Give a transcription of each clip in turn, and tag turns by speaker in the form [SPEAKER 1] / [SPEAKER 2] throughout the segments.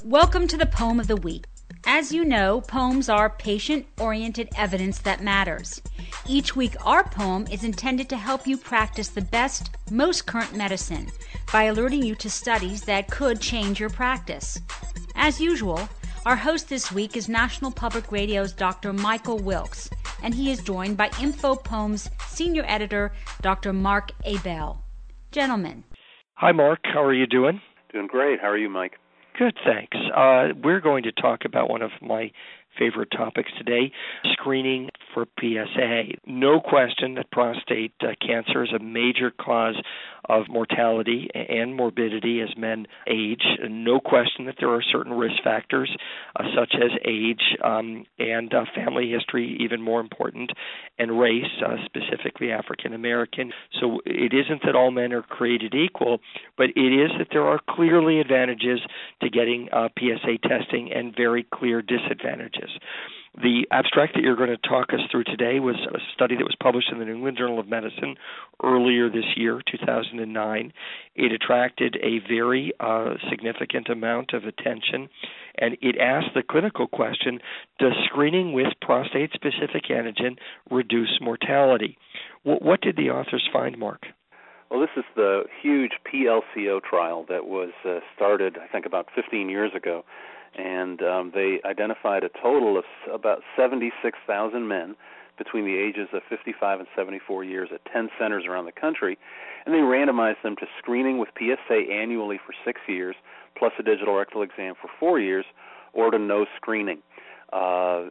[SPEAKER 1] Welcome to the Poem of the Week. As you know, poems are patient-oriented evidence that matters. Each week, our poem is intended to help you practice the best, most current medicine by alerting you to studies that could change your practice. As usual, our host this week is National Public Radio's Dr. Michael Wilkes, and he is joined by Info Poems Senior Editor, Dr. Mark Abell. Gentlemen.
[SPEAKER 2] Hi, Mark. How are you doing?
[SPEAKER 3] Doing great. How are you, Mike?
[SPEAKER 2] Good, thanks. We're going to talk about one of my favorite topics today, screening for PSA. No question that prostate cancer is a major cause of mortality and morbidity as men age. No question that there are certain risk factors such as age and family history, even more important, and race, specifically African American. So it isn't that all men are created equal, but it is that there are clearly advantages to getting PSA testing and very clear disadvantages. The abstract that you're going to talk us through today was a study that was published in the New England Journal of Medicine earlier this year, 2009. It attracted a very significant amount of attention, and it asked the clinical question, does screening with prostate-specific antigen reduce mortality? What did the authors find, Mark?
[SPEAKER 3] Well, this is the huge PLCO trial that was started, I think, about 15 years ago. And they identified a total of about 76,000 men between the ages of 55 and 74 years at 10 centers around the country, and they randomized them to screening with PSA annually for 6 years, plus a digital rectal exam for 4 years, or to no screening. 86%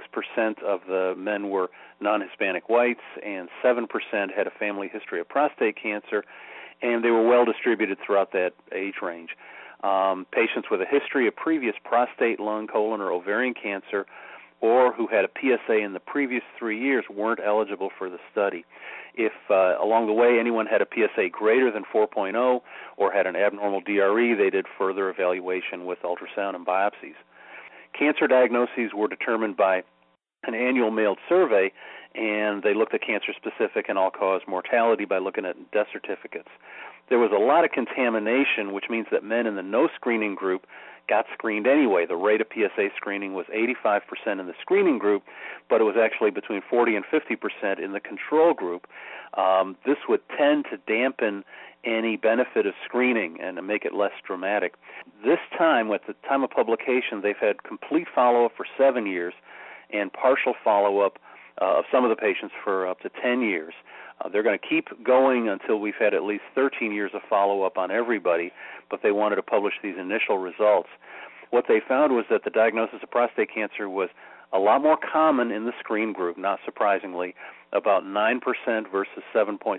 [SPEAKER 3] of the men were non-Hispanic whites, and 7% had a family history of prostate cancer, and they were well distributed throughout that age range. Patients with a history of previous prostate, lung, colon, or ovarian cancer, or who had a PSA in the previous 3 years weren't eligible for the study. If along the way anyone had a PSA greater than 4.0 or had an abnormal DRE, they did further evaluation with ultrasound and biopsies. Cancer diagnoses were determined by an annual mailed survey, and they looked at cancer-specific and all-cause mortality by looking at death certificates. There was a lot of contamination, which means that men in the no screening group got screened anyway. The rate of PSA screening was 85% in the screening group, but it was actually between 40 and 50% in the control group. This would tend to dampen any benefit of screening and to make it less dramatic. This time, at the time of publication, they've had complete follow-up for 7 years and partial follow-up of some of the patients for up to 10 years. They're going to keep going until we've had at least 13 years of follow-up on everybody, but they wanted to publish these initial results. What they found was that the diagnosis of prostate cancer was a lot more common in the screen group, not surprisingly, about 9% versus 7.7%.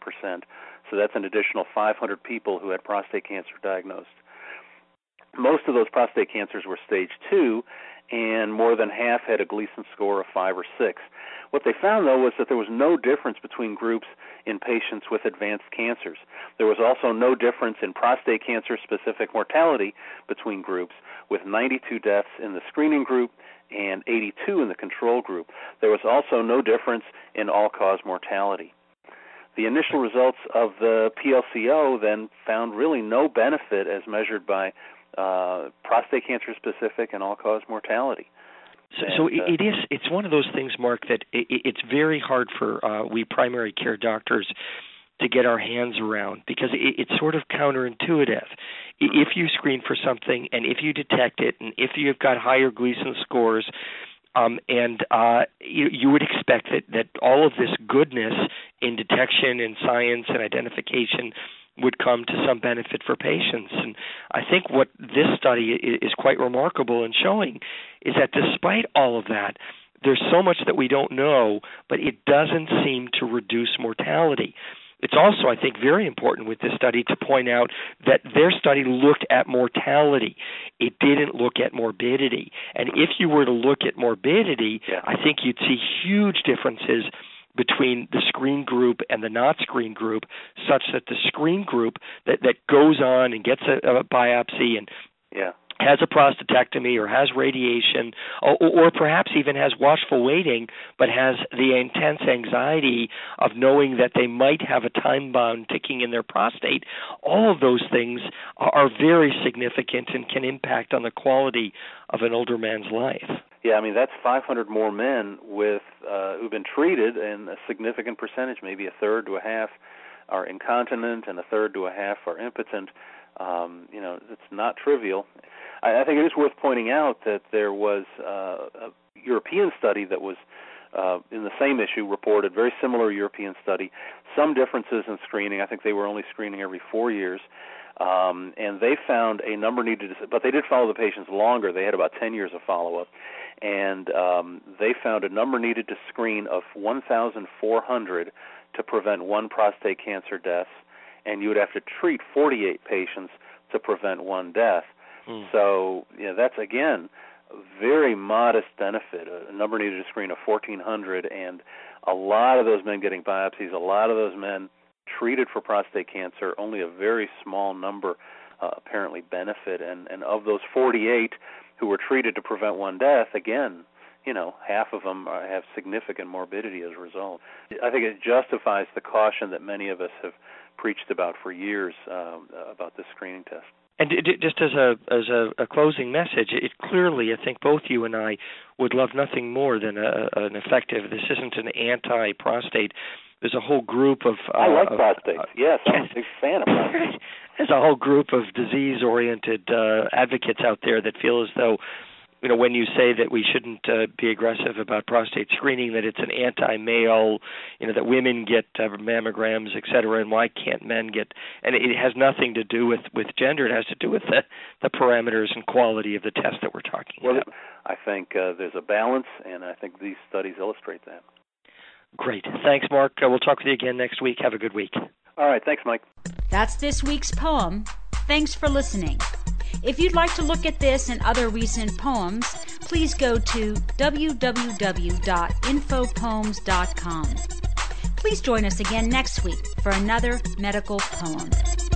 [SPEAKER 3] So that's an additional 500 people who had prostate cancer diagnosed. Most of those prostate cancers were stage 2, and more than half had a Gleason score of 5 or 6. What they found, though, was that there was no difference between groups in patients with advanced cancers. There was also no difference in prostate cancer-specific mortality between groups, with 92 deaths in the screening group and 82 in the control group. There was also no difference in all-cause mortality. The initial results of the PLCO then found really no benefit as measured by prostate cancer-specific and all-cause mortality.
[SPEAKER 2] So it's one of those things, Mark, that it's very hard for we primary care doctors to get our hands around because it's sort of counterintuitive. If you screen for something and if you detect it and if you've got higher Gleason scores, you would expect that all of this goodness in detection and science and identification would come to some benefit for patients. And I think what this study is quite remarkable in showing is that despite all of that, there's so much that we don't know, but it doesn't seem to reduce mortality. It's also, I think, very important with this study to point out that their study looked at mortality. It didn't look at morbidity. And if you were to look at morbidity, I think you'd see huge differences between the screen group and the not screen group, such that the screen group that goes on and gets a biopsy and has a prostatectomy or has radiation or perhaps even has watchful waiting but has the intense anxiety of knowing that they might have a time bomb ticking in their prostate, all of those things are very significant and can impact on the quality of an older man's life.
[SPEAKER 3] Yeah, I mean, that's 500 more men with who've been treated, and a significant percentage, maybe a third to a half, are incontinent and a third to a half are impotent. It's not trivial. I think it is worth pointing out that there was a European study that was in the same issue reported, very similar European study, some differences in screening. I think they were only screening every 4 years. And they found a number needed, but they did follow the patients longer. They had about 10 years of follow-up. And they found a number needed to screen of 1,400 to prevent one prostate cancer death, and you would have to treat 48 patients to prevent one death. So that's, again, a very modest benefit, a number needed to screen of 1,400, and a lot of those men getting biopsies, a lot of those men treated for prostate cancer, only a very small number apparently benefit. And of those 48 who were treated to prevent one death, again, half of them have significant morbidity as a result. I think it justifies the caution that many of us have preached about for years about this screening test.
[SPEAKER 2] And just as a closing message, it clearly, I think both you and I would love nothing more than an effective, this isn't an anti-prostate. There's a whole group of...
[SPEAKER 3] I like prostates. Yes, I'm a big fan of prostates.
[SPEAKER 2] There's a whole group of disease-oriented advocates out there that feel as though, when you say that we shouldn't be aggressive about prostate screening, that it's an anti-male, that women get mammograms, et cetera, and why can't men get... And it has nothing to do with gender. It has to do with the parameters and quality of the test that we're talking about.
[SPEAKER 3] I think there's a balance, and I think these studies illustrate that.
[SPEAKER 2] Great. Thanks, Mark. We'll talk with you again next week. Have a good week.
[SPEAKER 3] All right. Thanks, Mike. That's
[SPEAKER 1] this week's poem. Thanks for listening. If you'd like to look at this and other recent poems, please go to www.infopoems.com. Please join us again next week for another medical poem.